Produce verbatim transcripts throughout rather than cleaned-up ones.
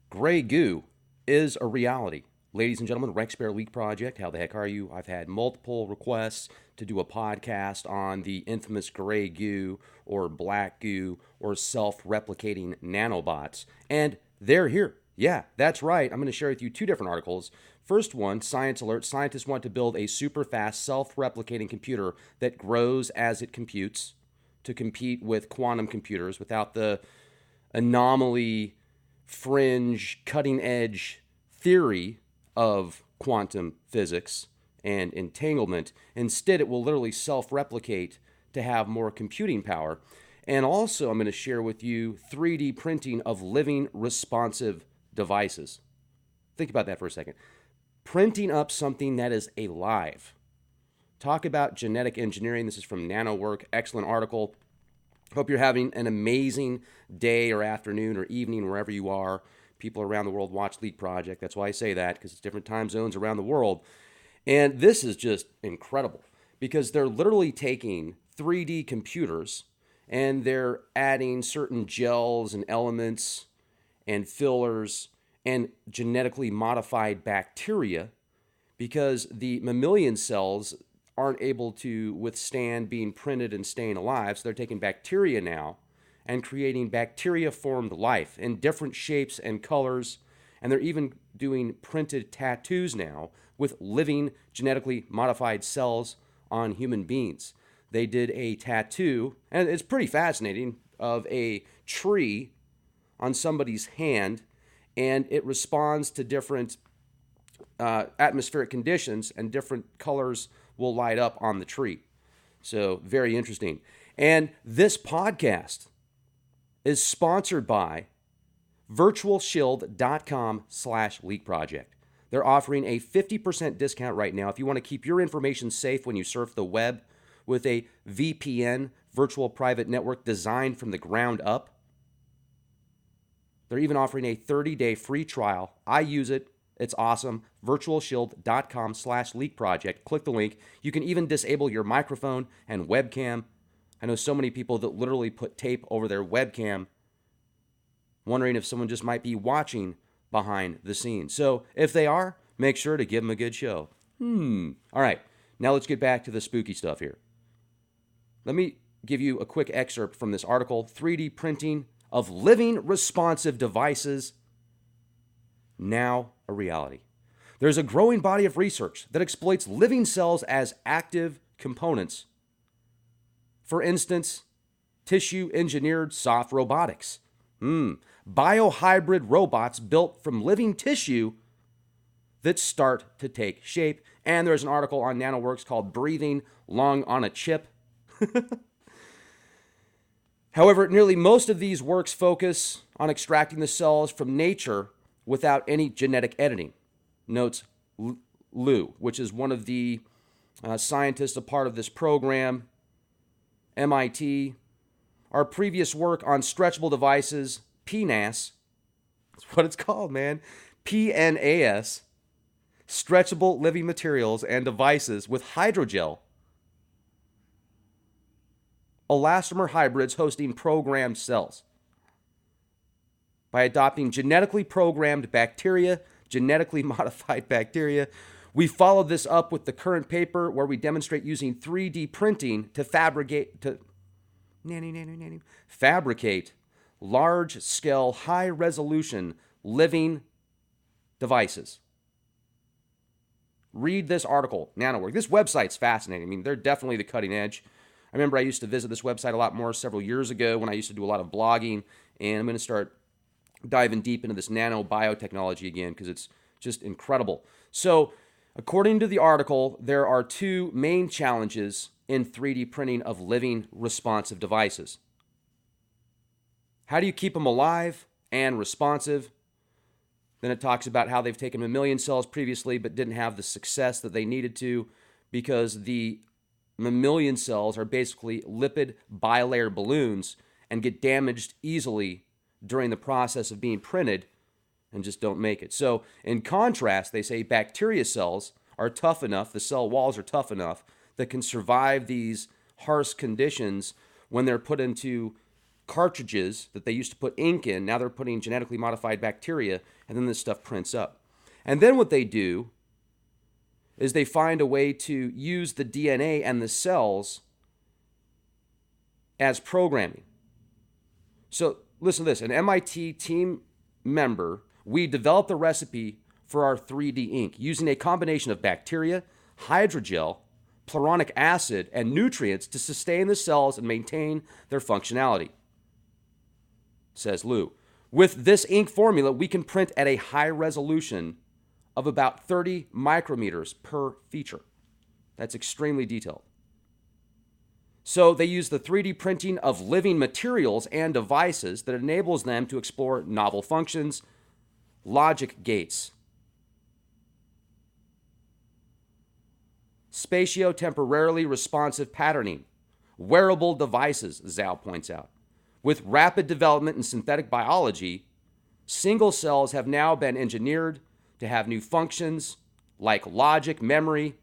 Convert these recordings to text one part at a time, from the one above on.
Gray goo is a reality. Ladies and gentlemen, Rex Bear Leak Project, how the heck are you? I've had multiple requests to do a podcast on the infamous gray goo or black goo or self replicating nanobots, and they're here. Yeah, that's right. I'm going to share with you two different articles. First one, Science Alert. Scientists want to build a super fast self replicating computer that grows as it computes to compete with quantum computers without the anomaly, fringe, cutting edge theory of quantum physics and entanglement. Instead, it will literally self replicate to have more computing power. And also, I'm going to share with you three D printing of living responsive devices. Think about that for a second. Printing up something that is alive. Talk about genetic engineering. This is from NanoWork. Excellent article. Hope you're having an amazing day or afternoon or evening wherever you are. People around the world watch Leak Project. That's why I say that, because it's different time zones around the world. And this is just incredible because they're literally taking three D computers and they're adding certain gels and elements and fillers and genetically modified bacteria because the mammalian cells aren't able to withstand being printed and staying alive. So they're taking bacteria now and creating bacteria-formed life in different shapes and colors. And they're even doing printed tattoos now with living genetically modified cells on human beings. They did a tattoo, and it's pretty fascinating, of a tree on somebody's hand, and it responds to different uh, atmospheric conditions, and different colors will light up on the tree. So very interesting. And this podcast is sponsored by virtualshield.com slash leak project. They're offering a fifty percent discount right now if you want to keep your information safe when you surf the web with a V P N, virtual private network designed from the ground up. They're even offering a thirty-day free trial. I use it. It's awesome. virtualshield.com slash leak project. Click the link. You can even disable your microphone and webcam. I know so many people that literally put tape over their webcam, wondering if someone just might be watching behind the scenes. So if they are, make sure to give them a good show. Hmm. All right. Now let's get back to the spooky stuff here. Let me give you a quick excerpt from this article, three D printing of living responsive devices, now a reality. There's a growing body of research that exploits living cells as active components. For instance, tissue-engineered soft robotics. Hmm. Biohybrid robots built from living tissue that start to take shape. And there's an article on NanoWorks called Breathing Lung on a Chip. However, nearly most of these works focus on extracting the cells from nature without any genetic editing, notes Liu, which is one of the uh, scientists a part of this program, M I T. Our previous work on stretchable devices, P N A S, that's what it's called, man, P N A S, stretchable living materials and devices with hydrogel, elastomer hybrids hosting programmed cells. By adopting genetically programmed bacteria, genetically modified bacteria, we followed this up with the current paper where we demonstrate using three D printing to fabricate to nanny, nanny, nanny, fabricate large-scale, high-resolution living devices. Read this article, NanoWork. This website's fascinating. I mean, they're definitely the cutting edge. I remember I used to visit this website a lot more several years ago when I used to do a lot of blogging, and I'm going to start diving deep into this nanobiotechnology again because it's just incredible. So, according to the article, there are two main challenges in three D printing of living responsive devices. How do you keep them alive and responsive? Then it talks about how they've taken mammalian cells previously but didn't have the success that they needed to because the mammalian cells are basically lipid bilayer balloons and get damaged easily during the process of being printed and just don't make it. So in contrast, they say bacteria cells are tough enough, the cell walls are tough enough that can survive these harsh conditions when they're put into cartridges that they used to put ink in. Now they're putting genetically modified bacteria, and then this stuff prints up. And then what they do is they find a way to use the D N A and the cells as programming. So listen to this. An M I T team member, we developed a recipe for our three D ink using a combination of bacteria, hydrogel, pluronic acid, and nutrients to sustain the cells and maintain their functionality, says Lou. With this ink formula, we can print at a high resolution of about thirty micrometers per feature. That's extremely detailed. So they use the three D printing of living materials and devices that enables them to explore novel functions, logic gates, spatio-temporarily responsive patterning, wearable devices, Zhao points out. With rapid development in synthetic biology, single cells have now been engineered to have new functions like logic, memory,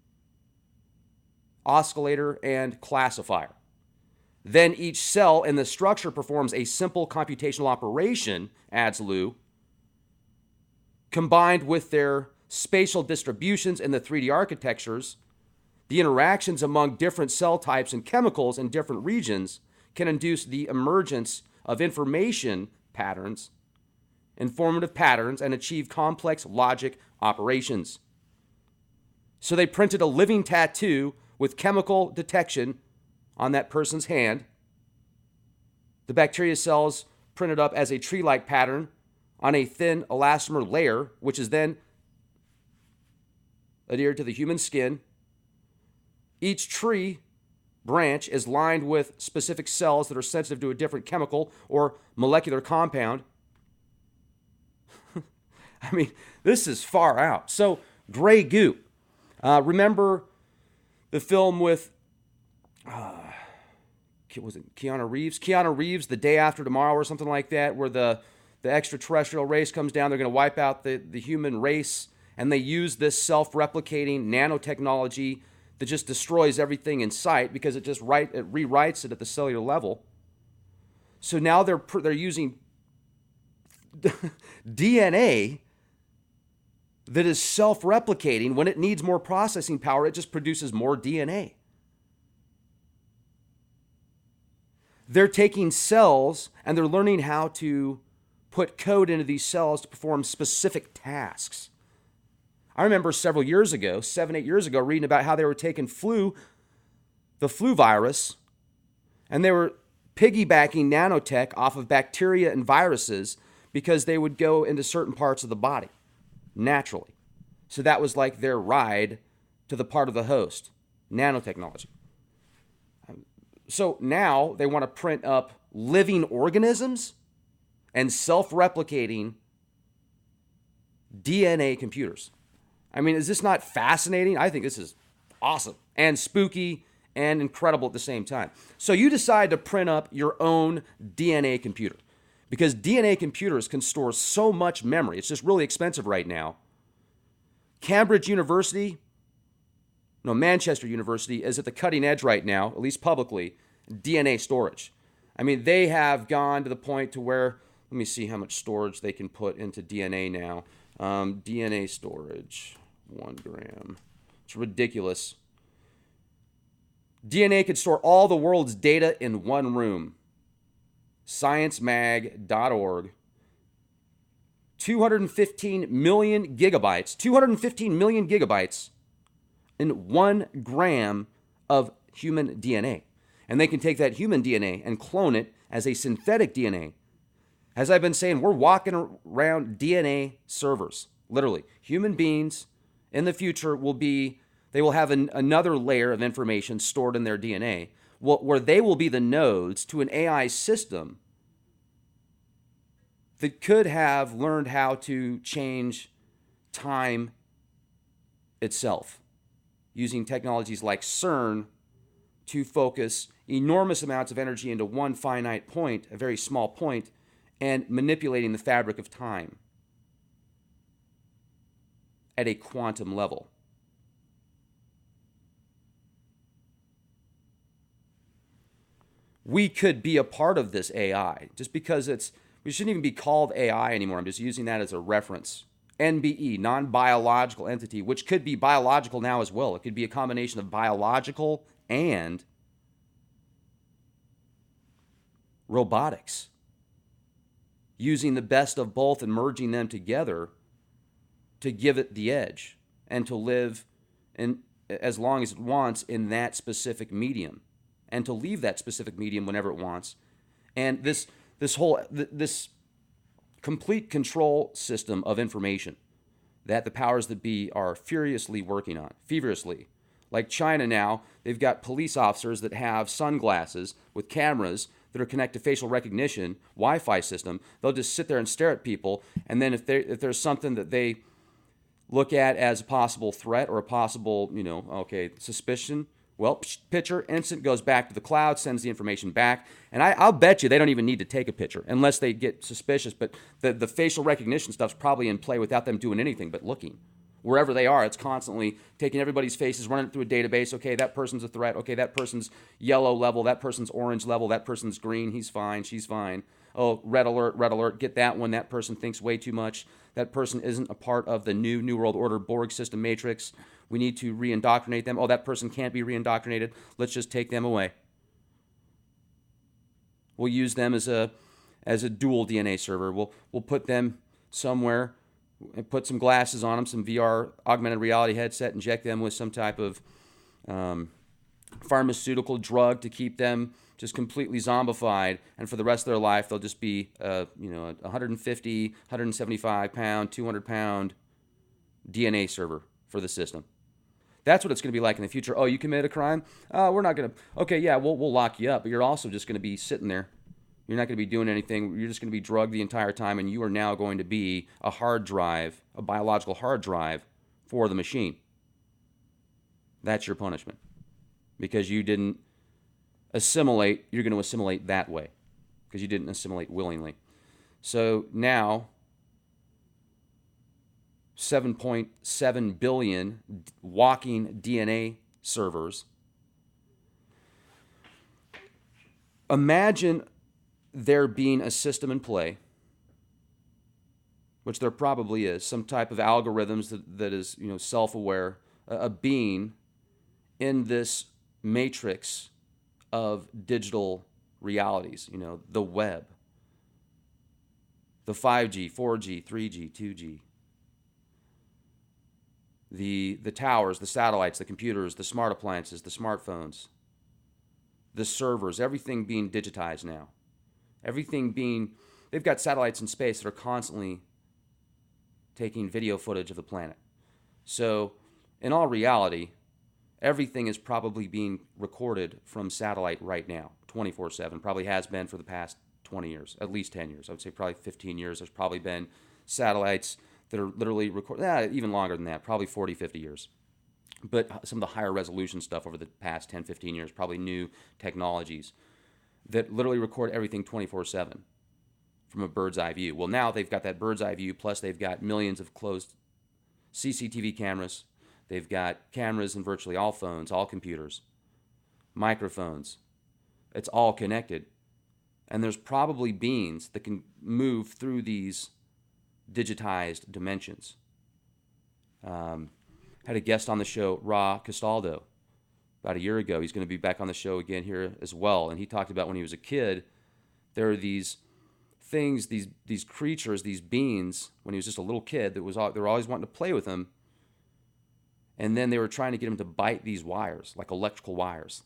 oscillator, and classifier. Then each cell in the structure performs a simple computational operation, adds Lou, combined with their spatial distributions in the three D architectures. The interactions among different cell types and chemicals in different regions can induce the emergence of information patterns, informative patterns, and achieve complex logic operations. So they printed a living tattoo with chemical detection on that person's hand. The bacteria cells printed up as a tree-like pattern on a thin elastomer layer, which is then adhered to the human skin. Each tree branch is lined with specific cells that are sensitive to a different chemical or molecular compound. I mean, this is far out. So, gray goo. Uh, remember the film with, uh, was it Keanu Reeves? Keanu Reeves, The Day After Tomorrow or something like that, where the, the extraterrestrial race comes down. They're going to wipe out the, the human race, and they use this self-replicating nanotechnology that just destroys everything in sight because it just write, it rewrites it at the cellular level. So now they're they're using D N A that is self-replicating. When it needs more processing power, it just produces more D N A. They're taking cells and they're learning how to put code into these cells to perform specific tasks. I remember several years ago, seven, eight years ago, reading about how they were taking flu, the flu virus, and they were piggybacking nanotech off of bacteria and viruses because they would go into certain parts of the body naturally. So that was like their ride to the part of the host, nanotechnology. So now they want to print up living organisms and self-replicating D N A computers. I mean, is this not fascinating? I think this is awesome and spooky and incredible at the same time. So you decide to print up your own D N A computer because D N A computers can store so much memory. It's just really expensive right now. Cambridge University, no, Manchester University is at the cutting edge right now, at least publicly, D N A storage. I mean, they have gone to the point to where, let me see how much storage they can put into D N A now. Um, D N A storage. One gram. It's ridiculous. D N A could store all the world's data in one room. science mag dot org. two hundred fifteen million gigabytes. two hundred fifteen million gigabytes in one gram of human D N A. And they can take that human D N A and clone it as a synthetic D N A. As I've been saying, we're walking around D N A servers. Literally. Human beings in the future will be, they will have an, another layer of information stored in their D N A where they will be the nodes to an A I system that could have learned how to change time itself using technologies like CERN to focus enormous amounts of energy into one finite point, a very small point, and manipulating the fabric of time at a quantum level. we could be a part of this A I just because it's, we shouldn't even be called A I anymore. I'm just using that as a reference. N B E, non-biological entity, which could be biological now as well. It could be a combination of biological and robotics, using the best of both and merging them together to give it the edge and to live in, as long as it wants in that specific medium, and to leave that specific medium whenever it wants. And this this whole this complete control system of information that the powers that be are furiously working on, feverishly. Like China now, they've got police officers that have sunglasses with cameras that are connected to facial recognition, Wi-Fi system. They'll just sit there and stare at people, and then if, if there's something that they look at as a possible threat or a possible, you know, okay, suspicion, well, picture, instant, goes back to the cloud, sends the information back. And I, I'll bet you they don't even need to take a picture unless they get suspicious. But the, the facial recognition stuff's probably in play without them doing anything but looking. Wherever they are, it's constantly taking everybody's faces, running it through a database. Okay, that person's a threat. Okay, that person's yellow level. That person's orange level. That person's green. He's fine. She's fine. Oh, red alert, red alert. Get that one. That person thinks way too much. That person isn't a part of the new New World Order Borg system matrix. We need to re-indoctrinate them. Oh, that person can't be re-indoctrinated. Let's just take them away. We'll use them as a as a dual D N A server. We'll we'll put them somewhere and put some glasses on them, some V R augmented reality headset, inject them with some type of um, pharmaceutical drug to keep them just completely zombified, and for the rest of their life, they'll just be, uh, you know, a one hundred fifty, one hundred seventy-five pound, two hundred pound D N A server for the system. That's what it's going to be like in the future. Oh, you committed a crime? Uh, we're not going to, okay, yeah, we'll, we'll lock you up, but you're also just going to be sitting there. You're not going to be doing anything. You're just going to be drugged the entire time, and you are now going to be a hard drive, a biological hard drive for the machine. That's your punishment. Because you didn't assimilate, you're going to assimilate that way. Because you didn't assimilate willingly. So now, seven point seven billion walking D N A servers. Imagine there being a system in play, which there probably is, some type of algorithms that, that is, you know, self-aware, a, a being in this matrix of digital realities, you know, the web, the five G, four G, three G, two G, the the towers, the satellites, the computers, the smart appliances, the smartphones, the servers, everything being digitized now. Everything being, they've got satellites in space that are constantly taking video footage of the planet. So, in all reality, everything is probably being recorded from satellite right now, twenty-four seven. Probably has been for the past twenty years, at least ten years. I would say probably fifteen years. There's probably been satellites that are literally recorded, eh, even longer than that, probably forty, fifty years. But some of the higher resolution stuff over the past ten, fifteen years, probably new technologies that literally record everything twenty-four seven from a bird's eye view. Well, now they've got that bird's eye view, plus they've got millions of closed C C T V cameras. They've got cameras in virtually all phones, all computers, microphones. It's all connected. And there's probably beings that can move through these digitized dimensions. Um, had a guest on the show, Ra Castaldo, about a year ago. He's going to be back on the show again here as well. And he talked about when he was a kid, there are these things, these these creatures, these beings, when he was just a little kid, that was they were always wanting to play with him. And then they were trying to get him to bite these wires, like electrical wires.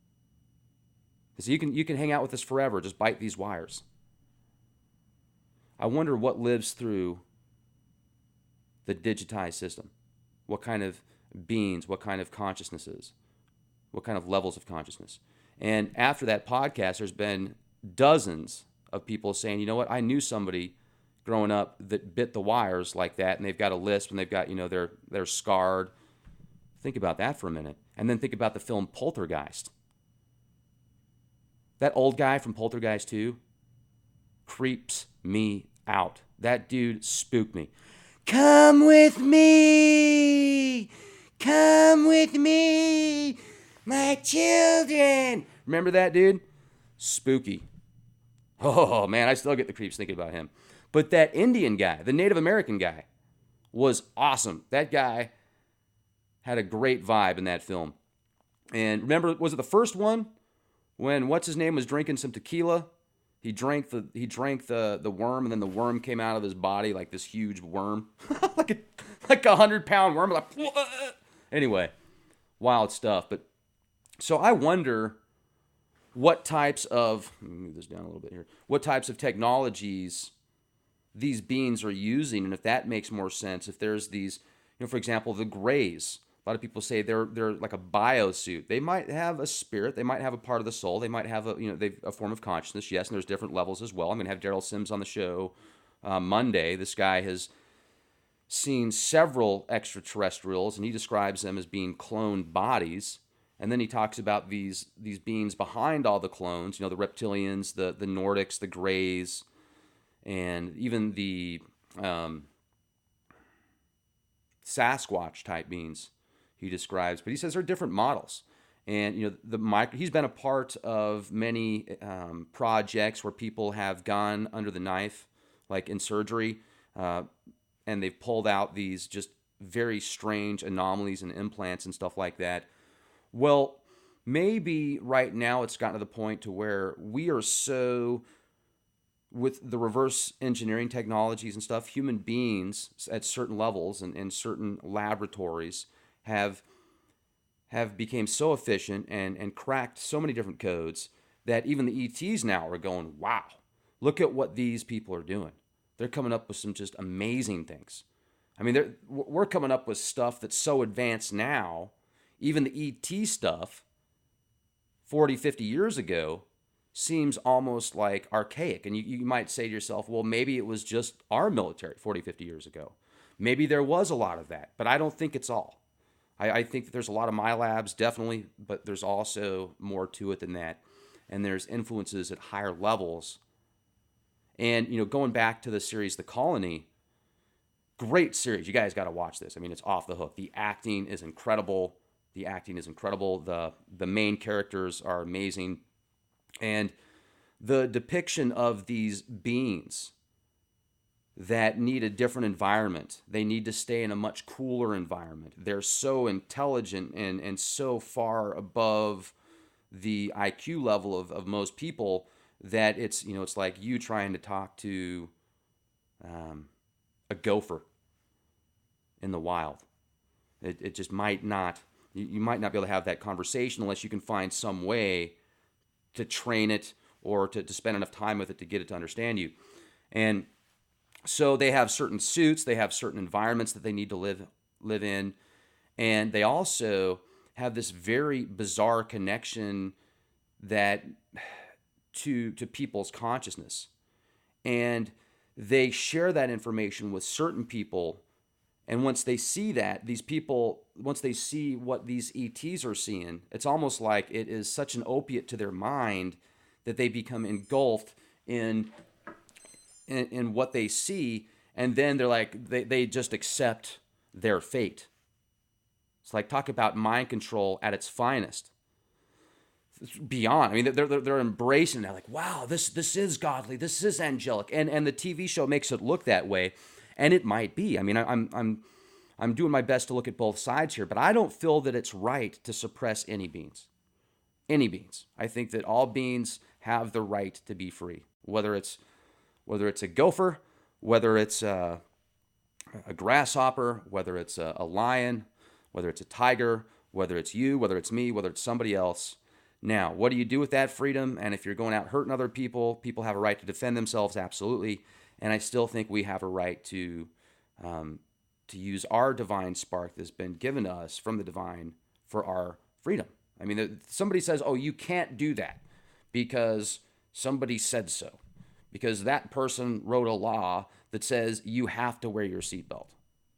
So you can you can hang out with us forever, just bite these wires. I wonder what lives through the digitized system. What kind of beings, what kind of consciousnesses, what kind of levels of consciousness. And after that podcast, there's been dozens of people saying, you know what, I knew somebody growing up that bit the wires like that, and they've got a lisp, and they've got, you know, they're they're scarred. Think about that for a minute. And then think about the film Poltergeist. That old guy from Poltergeist two creeps me out. That dude spooked me. Come with me! Come with me! My children! Remember that dude? Spooky. Oh, man, I still get the creeps thinking about him. But that Indian guy, the Native American guy, was awesome. That guy had a great vibe in that film. And remember, was it the first one when what's his name was drinking some tequila? He drank the he drank the the worm, and then the worm came out of his body like this huge worm, like a like a hundred pound worm. Like, anyway, wild stuff. But so I wonder what types of let me move this down a little bit here. What types of technologies these beings are using, and if that makes more sense. If there's these, you know, for example, the Greys. A lot of people say they're they're like a biosuit. They might have a spirit. They might have a part of the soul. They might have a you know they've a form of consciousness. Yes, and there's different levels as well. I'm gonna have Daryl Sims on the show uh, Monday. This guy has seen several extraterrestrials, and he describes them as being cloned bodies. And then he talks about these these beings behind all the clones. You know, the reptilians, the the Nordics, the Greys, and even the um, Sasquatch type beings. He describes, but he says they're different models. And you know, the micro, he's been a part of many um, projects where people have gone under the knife, like in surgery, uh, and they've pulled out these just very strange anomalies and implants and stuff like that. Well, maybe right now it's gotten to the point to where we are so, with the reverse engineering technologies and stuff, human beings at certain levels and in certain laboratories have have become so efficient and, and cracked so many different codes that even the E Ts now are going, wow, look at what these people are doing. They're coming up with some just amazing things. I mean, they're, we're coming up with stuff that's so advanced now, even the E T stuff forty, fifty years ago seems almost like archaic. And you, you might say to yourself, well, maybe it was just our military forty, fifty years ago. Maybe there was a lot of that, but I don't think it's all. I, I think that there's a lot of MyLabs, definitely, but there's also more to it than that. And there's influences at higher levels. And, you know, going back to the series The Colony, great series. You guys got to watch this. I mean, it's off the hook. The acting is incredible. The acting is incredible. The the main characters are amazing. And the depiction of these beings that need a different environment. They need to stay in a much cooler environment. They're so intelligent and, and so far above the I Q level of, of most people that it's, you know, it's like you trying to talk to um, a gopher in the wild. It, it just might not, you, you might not be able to have that conversation unless you can find some way to train it or to, to spend enough time with it to get it to understand you. And so they have certain suits, they have certain environments that they need to live live in, and they also have this very bizarre connection that to to people's consciousness. And they share that information with certain people, and once they see that, these people, once they see what these E Ts are seeing, it's almost like it is such an opiate to their mind that they become engulfed in In, in what they see, and then they're like, they, they just accept their fate. It's like, talk about mind control at its finest. It's beyond. I mean, they're, they're, they're embracing it. They're like, wow, this this is godly, this is angelic. And and the T V show makes it look that way, and it might be. I mean, I, I'm I'm I'm doing my best to look at both sides here, but I don't feel that it's right to suppress any beings. Any beings. I think that all beings have the right to be free, whether it's Whether it's a gopher, whether it's a, a grasshopper, whether it's a, a lion, whether it's a tiger, whether it's you, whether it's me, whether it's somebody else. Now, what do you do with that freedom? And if you're going out hurting other people, people have a right to defend themselves, absolutely. And I still think we have a right to um, to use our divine spark that's been given to us from the divine for our freedom. I mean, somebody says, oh, you can't do that because somebody said so. Because that person wrote a law that says you have to wear your seatbelt.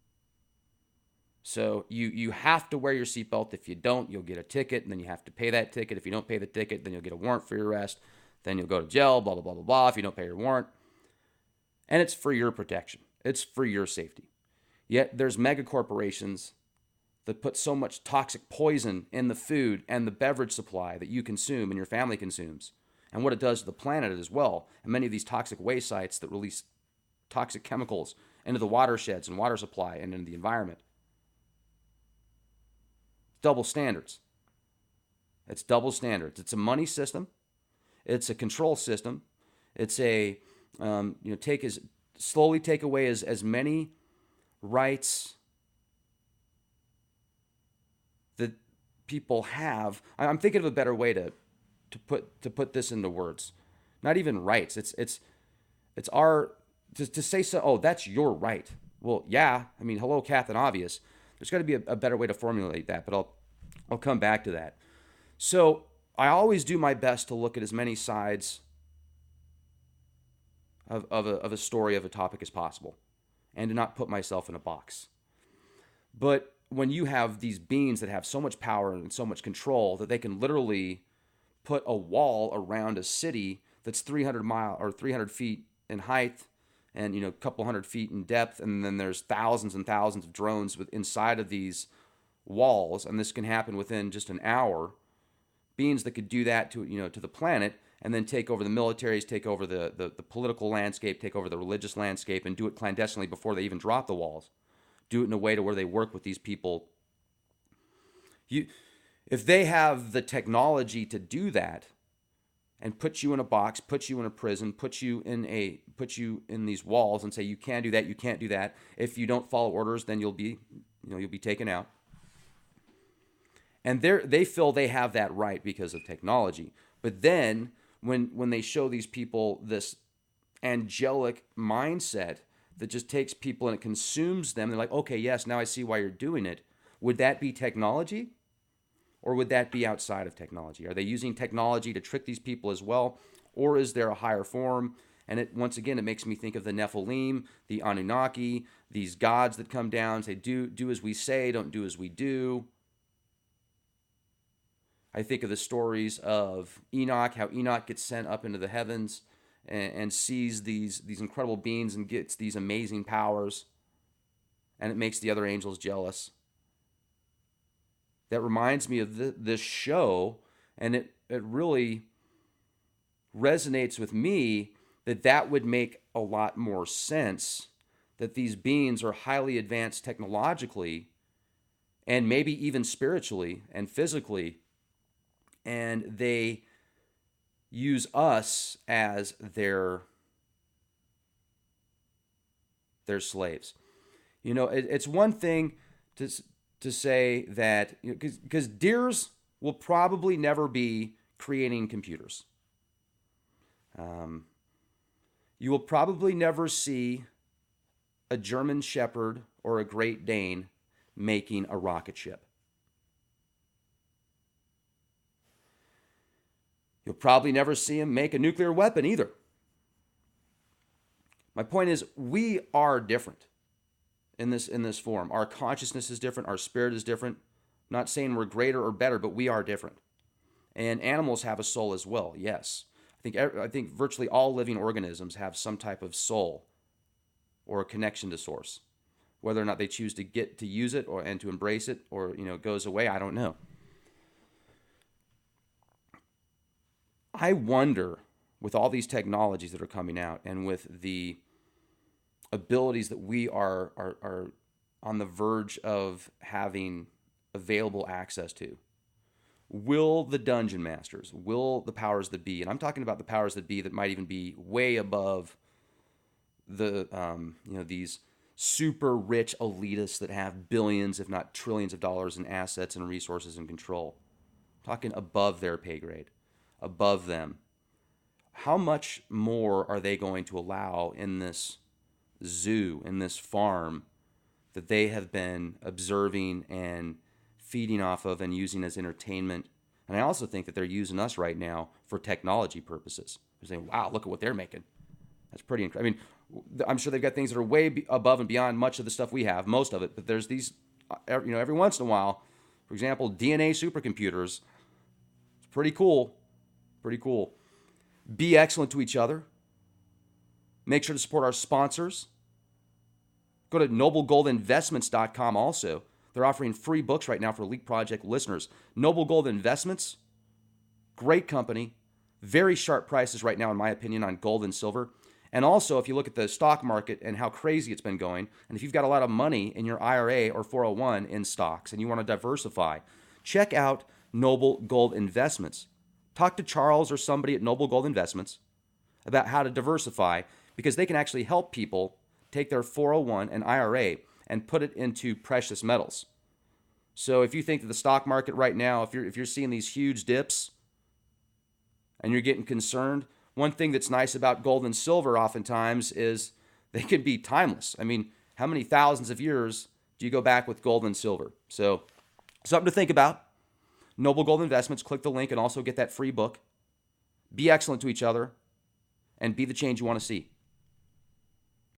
So you, you have to wear your seatbelt. If you don't, you'll get a ticket, and then you have to pay that ticket. If you don't pay the ticket, then you'll get a warrant for your arrest. Then you'll go to jail, blah, blah, blah, blah, blah, if you don't pay your warrant. And it's for your protection. It's for your safety. Yet there's mega corporations that put so much toxic poison in the food and the beverage supply that you consume and your family consumes. and what it does to the planet as well. And many of these toxic waste sites that release toxic chemicals into the watersheds and water supply and into the environment. Double standards. It's double standards. It's a money system. It's a control system. It's a um, you know take as slowly take away as as many rights that people have. I'm thinking of a better way to to put to put this into words. Not even rights. It's it's it's our to, to say so. Oh, that's your right. Well, yeah. I mean, hello, Captain Obvious. There's got to be a, a better way to formulate that, but I'll I'll come back to that. So I always do my best to look at as many sides of of a, of a story of a topic as possible, and to not put myself in a box. But when you have these beings that have so much power and so much control that they can literally put a wall around a city that's three hundred mile or three hundred feet in height and, you know, a couple hundred feet in depth, and then there's thousands and thousands of drones with inside of these walls, and this can happen within just an hour. Beings that could do that to, you know, to the planet, and then take over the militaries, take over the, the, the political landscape, take over the religious landscape, and do it clandestinely before they even drop the walls. Do it in a way to where they work with these people. You, if they have the technology to do that, and put you in a box, put you in a prison, put you in a put you in these walls, and say you can't do that, you can't do that. If you don't follow orders, then you'll be, you know, you'll be taken out. And they they feel they have that right because of technology. But then when when they show these people this angelic mindset that just takes people and it consumes them, they're like, okay, yes, now I see why you're doing it. Would that be technology? Or would that be outside of technology? Are they using technology to trick these people as well? Or is there a higher form? And it once again, it makes me think of the Nephilim, the Anunnaki, these gods that come down and say, do, do as we say, don't do as we do. I think of the stories of Enoch, how Enoch gets sent up into the heavens and, and sees these, these incredible beings and gets these amazing powers. And it makes the other angels jealous. That reminds me of the, this show, and it, it really resonates with me that that would make a lot more sense, that these beings are highly advanced technologically and maybe even spiritually and physically, and they use us as their, their slaves. You know, it, it's one thing to... to say that, you know, because Deers will probably never be creating computers. Um, you will probably never see a German Shepherd or a Great Dane making a rocket ship. You'll probably never see him make a nuclear weapon either. My point is, we are different. In this in this form. Our consciousness is different. Our spirit is different. I'm not saying we're greater or better, but we are different. And animals have a soul as well, yes. I think I think virtually all living organisms have some type of soul or a connection to source. Whether or not they choose to get to use it or and to embrace it, or, you know, it goes away, I don't know. I wonder, with all these technologies that are coming out and with the abilities that we are, are are on the verge of having available access to, will the dungeon masters, will the powers that be, and I'm talking about the powers that be that might even be way above the um, you know these super rich elitists that have billions, if not trillions of dollars in assets and resources and control, I'm talking above their pay grade, above them. How much more are they going to allow in this zoo, in this farm that they have been observing and feeding off of and using as entertainment? And I also think that they're using us right now for technology purposes. They're saying, wow, look at what they're making. That's pretty incredible. I mean, I'm sure they've got things that are way be- above and beyond much of the stuff we have, most of it, but there's these, you know, every once in a while, for example, D N A supercomputers. It's pretty cool. Pretty cool. Be excellent to each other. Make sure to support our sponsors. Go to noble gold investments dot com also. They're offering free books right now for Leak Project listeners. Noble Gold Investments, great company. Very sharp prices right now, in my opinion, on gold and silver. And also, if you look at the stock market and how crazy it's been going, and if you've got a lot of money in your I R A or four oh one in stocks and you want to diversify, check out Noble Gold Investments. Talk to Charles or somebody at Noble Gold Investments about how to diversify, because they can actually help people take their four oh one and I R A and put it into precious metals. So if you think that the stock market right now, if you're if you're seeing these huge dips and you're getting concerned, one thing that's nice about gold and silver oftentimes is they can be timeless. I mean, how many thousands of years do you go back with gold and silver? So something to think about. Noble Gold Investments, click the link and also get that free book. Be excellent to each other and be the change you want to see.